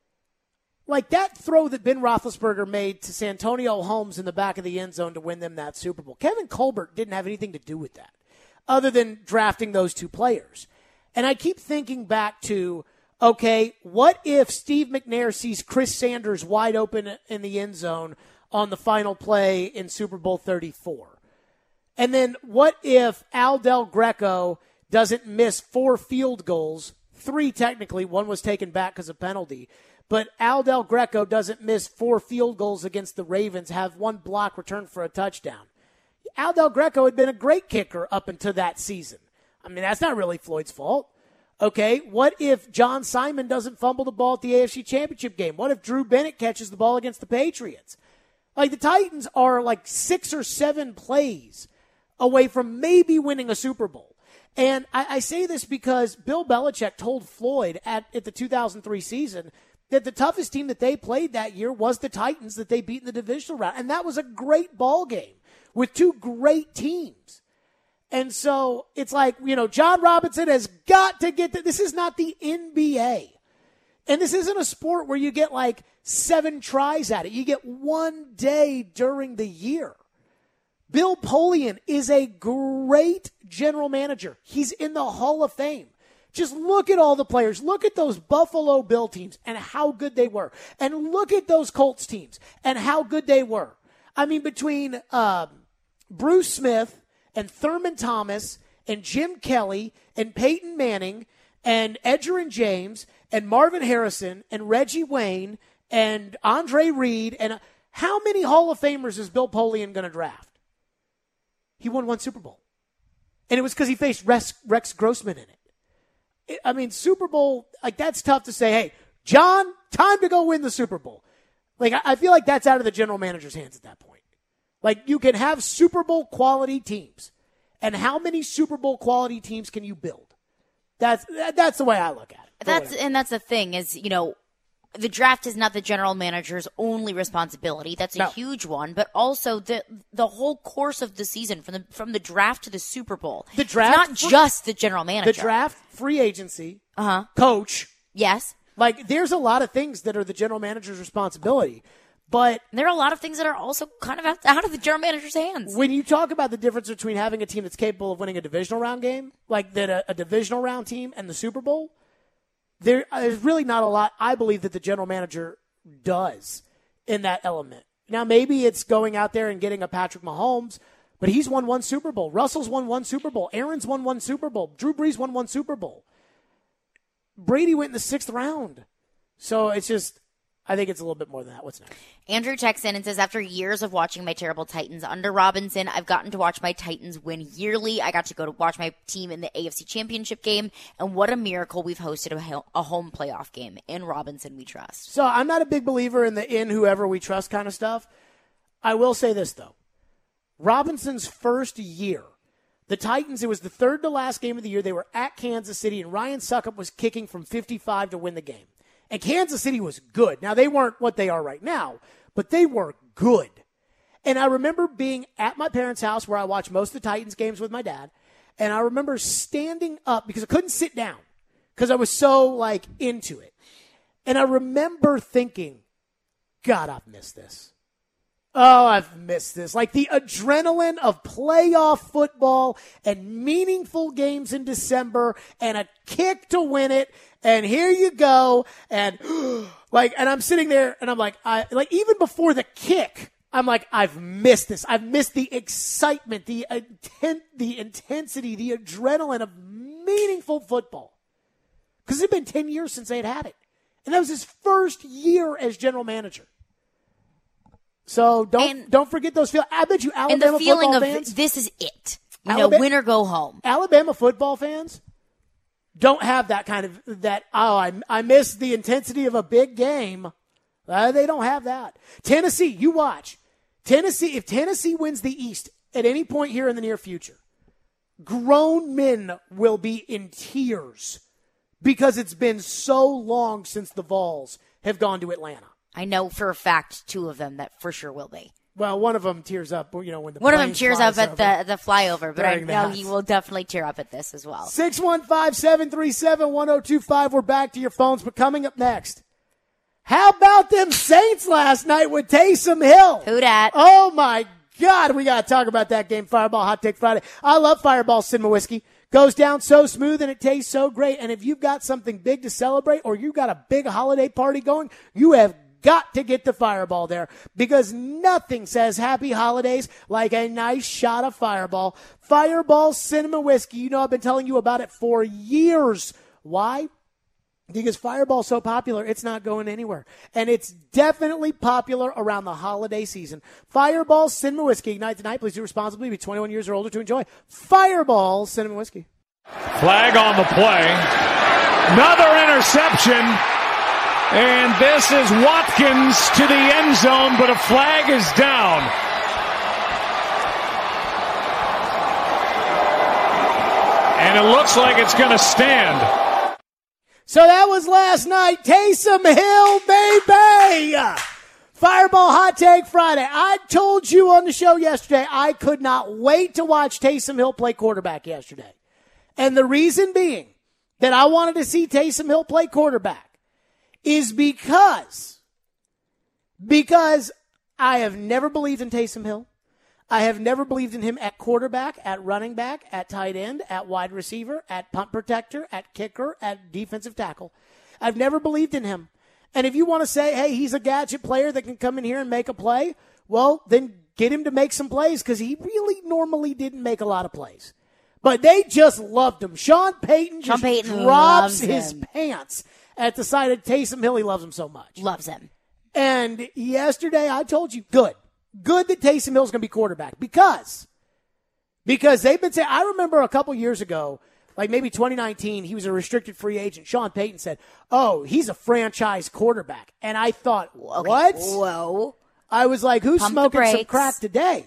like that throw that Ben Roethlisberger made to Santonio Holmes in the back of the end zone to win them that Super Bowl, Kevin Colbert didn't have anything to do with that other than drafting those two players. And I keep thinking back to, okay, what if Steve McNair sees Chris Sanders wide open in the end zone on the final play in Super Bowl thirty-four? And then what if Al Del Greco doesn't miss four field goals, three technically, one was taken back because of penalty, but Al Del Greco doesn't miss four field goals against the Ravens, have one block return for a touchdown. Al Del Greco had been a great kicker up until that season. I mean, that's not really Floyd's fault. Okay, what if John Simon doesn't fumble the ball at the A F C Championship game? What if Drew Bennett catches the ball against the Patriots? Like, the Titans are like six or seven plays away from maybe winning a Super Bowl. And I, I say this because Bill Belichick told Floyd at, at the two thousand three season that the toughest team that they played that year was the Titans that they beat in the divisional round. And that was a great ball game with two great teams. And so it's like, you know, John Robinson has got to get that. This is not the N B A. And this isn't a sport where you get like seven tries at it. You get one day during the year. Bill Polian is a great general manager. He's in the Hall of Fame. Just look at all the players. Look at those Buffalo Bill teams and how good they were. And look at those Colts teams and how good they were. I mean, between um, Bruce Smith and Thurman Thomas and Jim Kelly and Peyton Manning and Edgerrin James and Marvin Harrison and Reggie Wayne and Andre Reed, and uh, how many Hall of Famers is Bill Polian going to draft? He won one Super Bowl. And it was because he faced Rex, Rex Grossman in it. it. I mean, Super Bowl, like, that's tough to say, hey, John, time to go win the Super Bowl. Like, I, I feel like that's out of the general manager's hands at that point. Like, you can have Super Bowl quality teams. And how many Super Bowl quality teams can you build? That's that, that's the way I look at it. That's and that's the thing is, you know, the draft is not the general manager's only responsibility. That's a no. huge one, but also the the whole course of the season, from the from the draft to the Super Bowl. The draft, it's not just the general manager. The draft, free agency, uh-huh. coach. Yes. Like, there's a lot of things that are the general manager's responsibility. But there are a lot of things that are also kind of out of the general manager's hands. When you talk about the difference between having a team that's capable of winning a divisional round game, like that a, a divisional round team, and the Super Bowl, there is really not a lot, I believe, that the general manager does in that element. Now, maybe it's going out there and getting a Patrick Mahomes, but he's won one Super Bowl. Russell's won one Super Bowl. Aaron's won one Super Bowl. Drew Brees won one Super Bowl. Brady went in the sixth round. So it's just, I think it's a little bit more than that. What's next? Andrew checks in and says, after years of watching my terrible Titans under Robinson, I've gotten to watch my Titans win yearly. I got to go to watch my team in the A F C Championship game, and what a miracle we've hosted a, a home playoff game. In Robinson, we trust. So I'm not a big believer in the in whoever we trust kind of stuff. I will say this, though. Robinson's first year, the Titans, it was the third to last game of the year. They were at Kansas City, and Ryan Succop was kicking from fifty-five to win the game. And Kansas City was good. Now, they weren't what they are right now, but they were good. And I remember being at my parents' house where I watched most of the Titans games with my dad, and I remember standing up because I couldn't sit down because I was so, like, into it. And I remember thinking, God, I've missed this. Oh, I've missed this. Like, the adrenaline of playoff football and meaningful games in December and a kick to win it. And here you go. And like, and I'm sitting there and I'm like, I, like, even before the kick, I'm like, I've missed this. I've missed the excitement, the intent, the intensity, the adrenaline of meaningful football. Because it's been ten years since they had had it. And that was his first year as general manager. So don't and, don't forget those feelings. I bet you Alabama and the feeling football of fans, this is it. You Alabama, know, win or go home. Alabama football fans, don't have that kind of that. Oh, I I miss the intensity of a big game. Uh, they don't have that. Tennessee, you watch. Tennessee, if Tennessee wins the East at any point here in the near future, grown men will be in tears because it's been so long since the Vols have gone to Atlanta. I know for a fact two of them that for sure will be. Well, one of them tears up, you know, when the One of them plane cheers flies up at over. the, the flyover, but I During know that. he will definitely tear up at this as well. six one five, seven three seven, one oh two five. We're back to your phones, but coming up next, how about them Saints last night with Taysom Hill? Who dat? Oh, my God. We got to talk about that game, Fireball Hot Take Friday. I love Fireball Cinema Whiskey. Goes down so smooth and it tastes so great. And if you've got something big to celebrate or you've got a big holiday party going, you have got to get the Fireball there because nothing says happy holidays like a nice shot of Fireball. Fireball Cinema Whiskey. You know, I've been telling you about it for years. Why? Because Fireball's so popular, it's not going anywhere. And it's definitely popular around the holiday season. Fireball Cinema Whiskey. Ignite tonight. Please do responsibly. Be twenty-one years or older to enjoy Fireball Cinema Whiskey. Flag on the play. Another interception. And this is Watkins to the end zone, but a flag is down. And it looks like it's going to stand. So that was last night. Taysom Hill, baby! Fireball Hot Take Friday. I told you on the show yesterday I could not wait to watch Taysom Hill play quarterback yesterday. And the reason being that I wanted to see Taysom Hill play quarterback is because, because I have never believed in Taysom Hill. I have never believed in him at quarterback, at running back, at tight end, at wide receiver, at punt protector, at kicker, at defensive tackle. I've never believed in him. And if you want to say, hey, he's a gadget player that can come in here and make a play, well, then get him to make some plays because he really normally didn't make a lot of plays. But they just loved him. Sean Payton just Sean Payton drops loves his him. pants at the sight of Taysom Hill. He loves him so much. Loves him. And yesterday I told you, good. Good that Taysom Hill's going to be quarterback because, because they've been saying, I remember a couple years ago, like maybe twenty nineteen, he was a restricted free agent. Sean Payton said, oh, he's a franchise quarterback. And I thought, Okay, what? Whoa. I was like, who's Pump the smoking some brakes. crack today?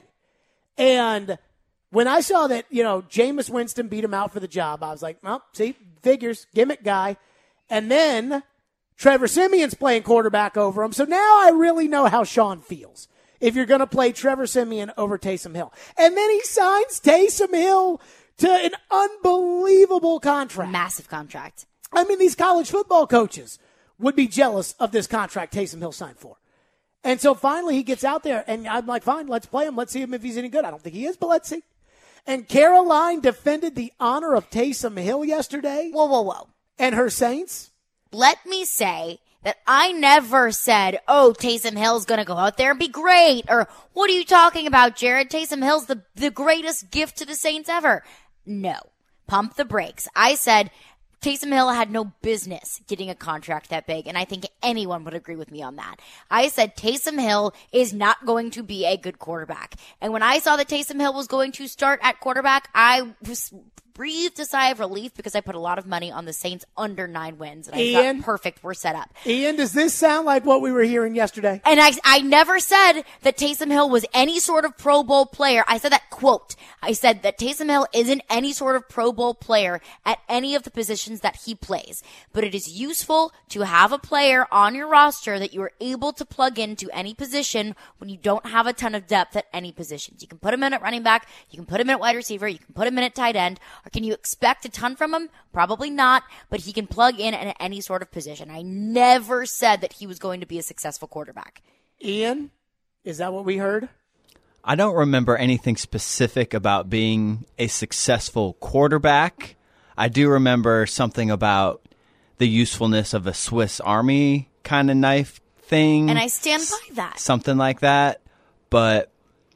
And when I saw that, you know, Jameis Winston beat him out for the job, I was like, well, see, figures, gimmick guy. And then Trevor Simeon's playing quarterback over him. So now I really know how Sean feels if you're going to play Trevor Simeon over Taysom Hill. And then he signs Taysom Hill to an unbelievable contract. Massive contract. I mean, these college football coaches would be jealous of this contract Taysom Hill signed for. And so finally he gets out there, and I'm like, fine, let's play him. Let's see him if he's any good. I don't think he is, but let's see. And Caroline defended the honor of Taysom Hill yesterday Whoa, whoa, whoa. and her Saints. Let me say that I never said, oh, Taysom Hill's going to go out there and be great. Or what are you talking about, Jared? Taysom Hill's the, the greatest gift to the Saints ever. No. Pump the brakes. I said Taysom Hill had no business getting a contract that big, and I think anyone would agree with me on that. I said Taysom Hill is not going to be a good quarterback. And when I saw that Taysom Hill was going to start at quarterback, I was breathed a sigh of relief because I put a lot of money on the Saints under nine wins. And I Ian? thought, perfect, we're set up. Ian, does this sound like what we were hearing yesterday? And I, I never said that Taysom Hill was any sort of Pro Bowl player. I said that quote. I said that Taysom Hill isn't any sort of Pro Bowl player at any of the positions that he plays. But it is useful to have a player on your roster that you are able to plug into any position when you don't have a ton of depth at any positions. You can put him in at running back. You can put him in at wide receiver. You can put him in at tight end. Or can you expect a ton from him? Probably not. But he can plug in at any sort of position. I never said that he was going to be a successful quarterback. Ian, is that what we heard? I don't remember anything specific about being a successful quarterback. I do remember something about the usefulness of a Swiss Army kind of knife thing. And I stand by that. Something like that. But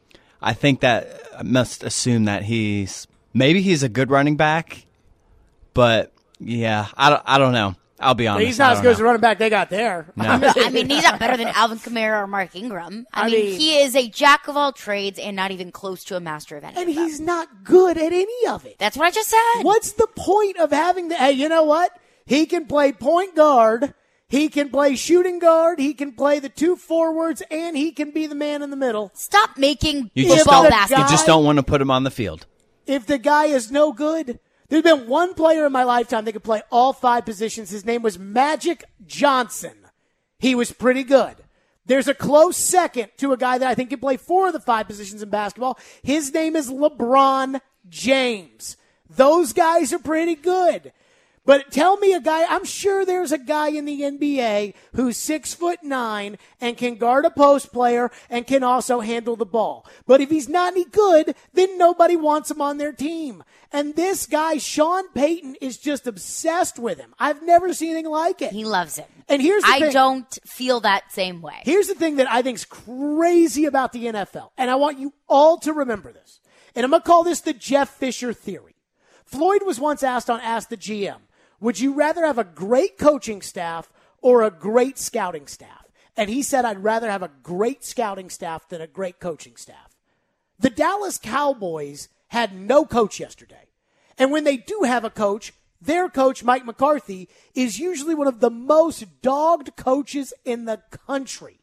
I think that I must assume that he's maybe he's a good running back. But yeah, I don't, I don't know. I'll be honest. He's not I as don't good as know. the running back they got there. No. I mean, he's not better than Alvin Kamara or Mark Ingram. I, I mean, mean- he is a jack of all trades and not even close to a master of any And of them. he's not good at any of it. That's what I just said. What's the point of having the, hey, you know what? He can play point guard. He can play shooting guard. He can play the two forwards, and he can be the man in the middle. Stop making You just football don't. baskets. You just don't want to put him on the field. If the guy is no good, there's been one player in my lifetime that could play all five positions. His name was Magic Johnson. He was pretty good. There's a close second to a guy that I think can play four of the five positions in basketball. His name is LeBron James. Those guys are pretty good. But tell me a guy, I'm sure there's a guy in the N B A who's six foot nine and can guard a post player and can also handle the ball. But if he's not any good, then nobody wants him on their team. And this guy, Sean Payton, is just obsessed with him. I've never seen anything like it. He loves him. And here's the I thing. don't feel that same way. Here's the thing that I think is crazy about the N F L. And I want you all to remember this. And I'm going to call this the Jeff Fisher theory. Floyd was once asked on Ask the G M, would you rather have a great coaching staff or a great scouting staff? And he said, I'd rather have a great scouting staff than a great coaching staff. The Dallas Cowboys had no coach yesterday. And when they do have a coach, their coach, Mike McCarthy, is usually one of the most dogged coaches in the country.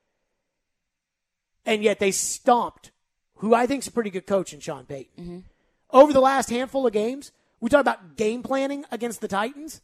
And yet they stomped who I think is a pretty good coach in Sean Payton. Mm-hmm. Over the last handful of games, we talk about game planning against the Titans.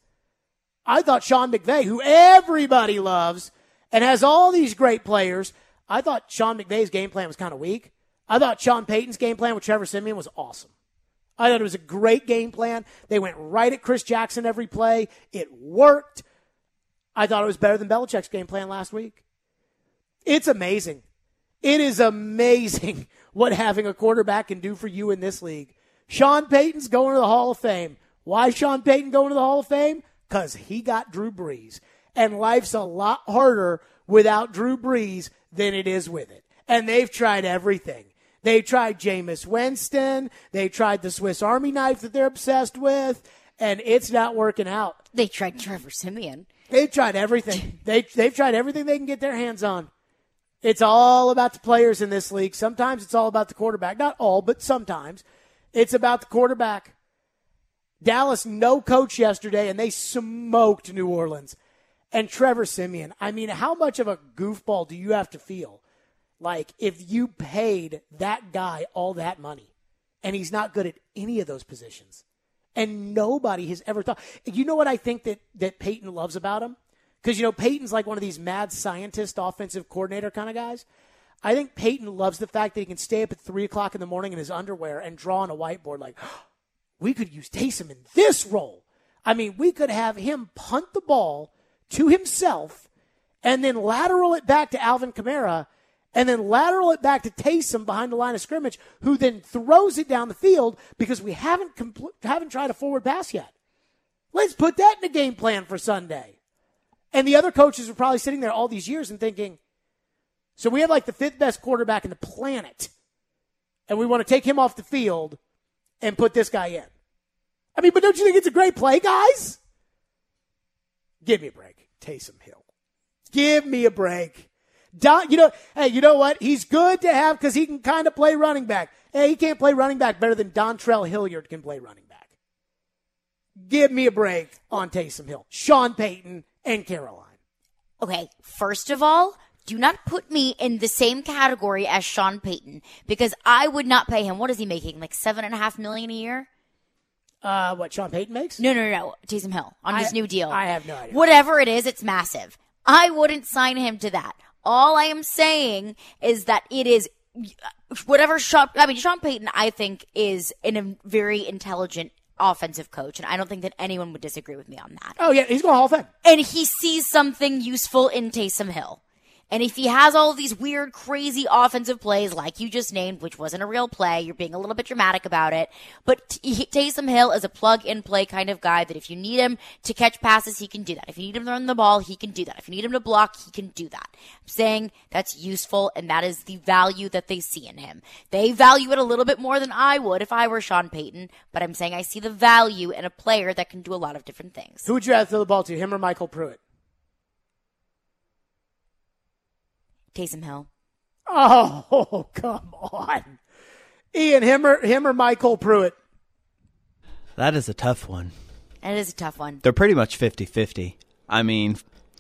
I thought Sean McVay, who everybody loves and has all these great players, I thought Sean McVay's game plan was kind of weak. I thought Sean Payton's game plan with Trevor Siemian was awesome. I thought it was a great game plan. They went right at Chris Jackson every play. It worked. I thought it was better than Belichick's game plan last week. It's amazing. It is amazing what having a quarterback can do for you in this league. Sean Payton's going to the Hall of Fame. Why Sean Payton going to the Hall of Fame? Because he got Drew Brees. And life's a lot harder without Drew Brees than it is with it. And they've tried everything. They tried Jameis Winston. They tried the Swiss Army knife that they're obsessed with. And it's not working out. They tried Trevor Siemian. They've tried everything. they, they've tried everything they can get their hands on. It's all about the players in this league. Sometimes it's all about the quarterback. Not all, but sometimes. It's about the quarterback. Dallas, no coach yesterday, and they smoked New Orleans. And Trevor Siemian, I mean, how much of a goofball do you have to feel? Like, if you paid that guy all that money, and he's not good at any of those positions, and nobody has ever thought. You know what I think that, that Peyton loves about him? Because, you know, Peyton's like one of these mad scientist, offensive coordinator kind of guys. I think Peyton loves the fact that he can stay up at three o'clock in the morning in his underwear and draw on a whiteboard like, oh, we could use Taysom in this role. I mean, we could have him punt the ball to himself and then lateral it back to Alvin Kamara and then lateral it back to Taysom behind the line of scrimmage, who then throws it down the field because we haven't compl- haven't tried a forward pass yet. Let's put that in the game plan for Sunday. And the other coaches are probably sitting there all these years and thinking, so we have like the fifth best quarterback in the planet, and we want to take him off the field and put this guy in. I mean, but don't you think it's a great play, guys? Give me a break. Taysom Hill. Give me a break. Don, you know, hey, you know what? He's good to have because he can kind of play running back. Hey, he can't play running back better than Dontrell Hilliard can play running back. Give me a break on Taysom Hill. Sean Payton and Caroline. Okay, first of all, do not put me in the same category as Sean Payton because I would not pay him. What is he making? Like seven and a half million a year? Uh, what Sean Payton makes? No, no, no, no. Taysom Hill on I, his new deal. I have no idea. Whatever it is, it's massive. I wouldn't sign him to that. All I am saying is that it is whatever Sean, I mean, Sean Payton, I think, is in a very intelligent offensive coach, and I don't think that anyone would disagree with me on that. Oh, yeah, he's going to Hall of Fame. And he sees something useful in Taysom Hill. And if he has all of these weird, crazy offensive plays like you just named, which wasn't a real play, you're being a little bit dramatic about it. But T- Taysom Hill is a plug-and-play kind of guy that if you need him to catch passes, he can do that. If you need him to run the ball, he can do that. If you need him to block, he can do that. I'm saying that's useful, and that is the value that they see in him. They value it a little bit more than I would if I were Sean Payton, but I'm saying I see the value in a player that can do a lot of different things. Who would you rather throw the ball to, him or Michael Pruitt? Taysom Hill. Oh, come on. Ian, him or, him or Michael Pruitt? That is a tough one. That is a tough one. They're pretty much fifty-fifty. I mean,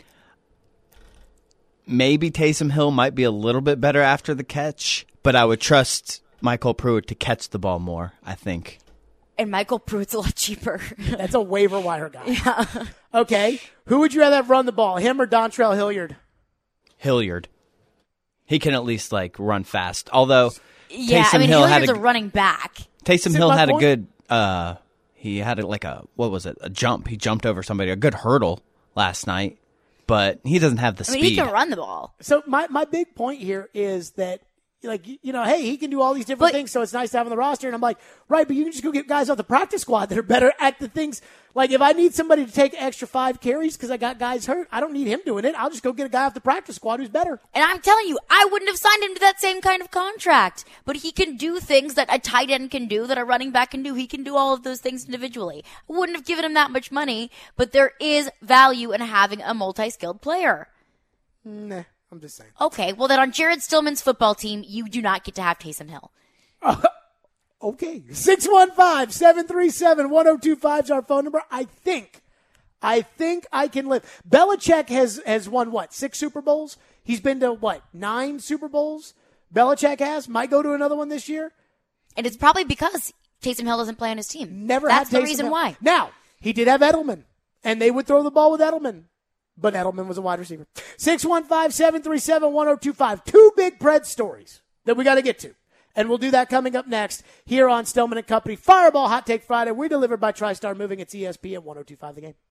maybe Taysom Hill might be a little bit better after the catch, but I would trust Michael Pruitt to catch the ball more, I think. And Michael Pruitt's a lot cheaper. That's a waiver wire guy. Yeah. Okay. Who would you rather have run the ball, him or Dontrell Hilliard? Hilliard. He can at least, like, run fast. Although, yeah, Taysom I mean, Hill Hilliard's had a, a, running back. Taysom See Hill my had point? a good, uh, he had a, like a, what was it, a jump. He jumped over somebody, a good hurdle last night. But he doesn't have the I mean, speed. he can run the ball. So my, my big point here is that, like, you know, hey, he can do all these different But- things, so it's nice to have on the roster. And I'm like, right, but you can just go get guys off the practice squad that are better at the things. Like, if I need somebody to take extra five carries because I got guys hurt, I don't need him doing it. I'll just go get a guy off the practice squad who's better. And I'm telling you, I wouldn't have signed him to that same kind of contract. But he can do things that a tight end can do, that a running back can do. He can do all of those things individually. I wouldn't have given him that much money, but there is value in having a multi-skilled player. Nah, I'm just saying. Okay, well then on Jared Stillman's football team, you do not get to have Taysom Hill. Okay. six one five, seven three seven, one oh two five is our phone number. I think, I think I can live. Belichick has, has won what? Six Super Bowls? He's been to what? Nine Super Bowls? Belichick has? Might go to another one this year? And it's probably because Taysom Hill doesn't play on his team. Never That's had the Taysom reason Hill. why. Now, he did have Edelman, and they would throw the ball with Edelman. But Edelman was a wide receiver. six one five, seven three seven, one oh two five. Two big Pred stories that we got to get to. And we'll do that coming up next here on Stillman and Company. Fireball Hot Take Friday. We're delivered by TriStar Moving. It's E S P N one oh two five The Game.